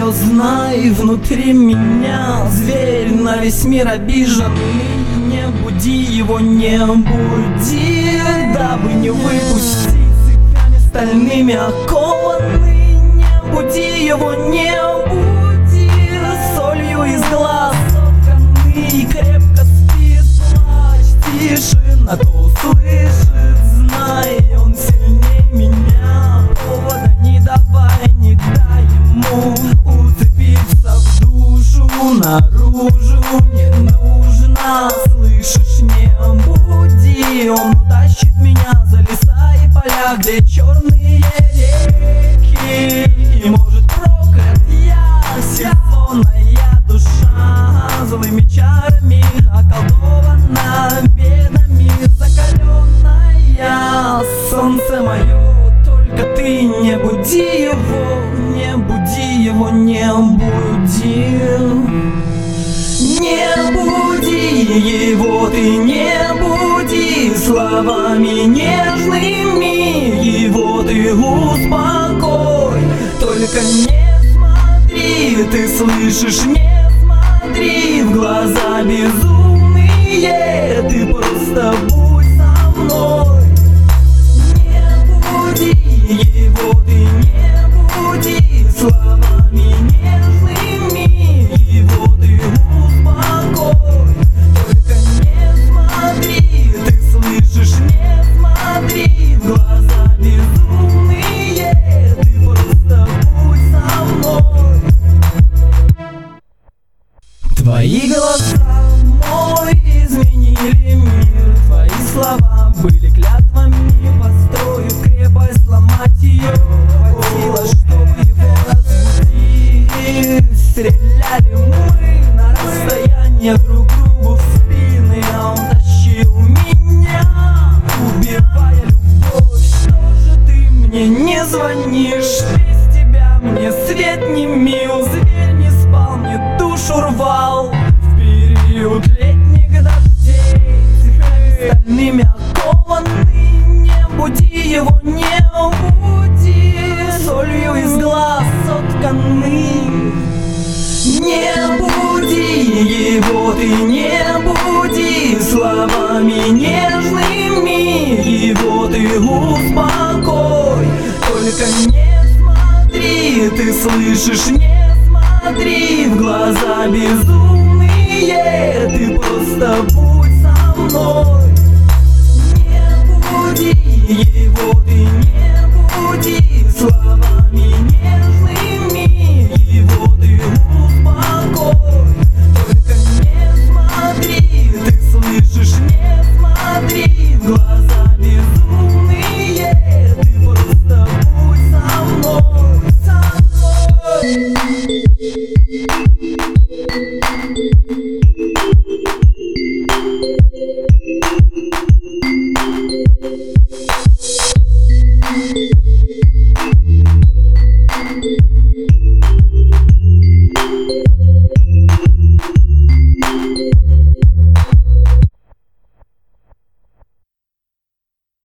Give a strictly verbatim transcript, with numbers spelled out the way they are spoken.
Но знай, внутри меня зверь на весь мир обиженный. Не буди его, не буди, дабы не выпустить цепями стальными окованный. Не буди его, не буди, солью из глаз сотканный. Крепко спит, плачь, тишина то услышит. Знай, он сильнее меня, повода не давай, не дай ему уцепиться в душу. Наружу не нужно, слышишь, не буди. Он утащит меня за леса и поля, где черные реки. И может проклят я, сезонная душа, злыми чарами околдована, бедами закаленная. Солнце мое, только ты не буди его, не буди его, не буди. Не буди его, ты не буди, словами нежными его ты успокой. Только не смотри, ты слышишь, не смотри в глаза безумные, ты просто будь со мной. Не буди его, ты не буди, словами нежными его ты успокой. Только не смотри, ты слышишь, не смотри в глаза безумные, ты просто будь со мной. Твои глаза мой изменили мир, твои слова были клятвами, построив крепость, сломать ее хватило, чтобы его разбудить. Стреляли мы на расстояние друг другу в спины, а он тащил меня, убивая любовь. Что же ты мне не звонишь? Без тебя мне свет не мил, зверь не спал, мне душу рвал в период летних дождей, цепями стальными окованный. Не буди его, не буди, солью из глаз сотканный. Не буди его, ты не буди, словами нежными его ты успокой. Только не смотри, ты слышишь, не смотри в глаза безумные, ты просто будь со мной. Не буди его, ты не буди, словами нежными его ты успокой. Только не смотри, ты слышишь, не смотри в глаза безумные, ты просто будь со мной, со мной. We'll be right back.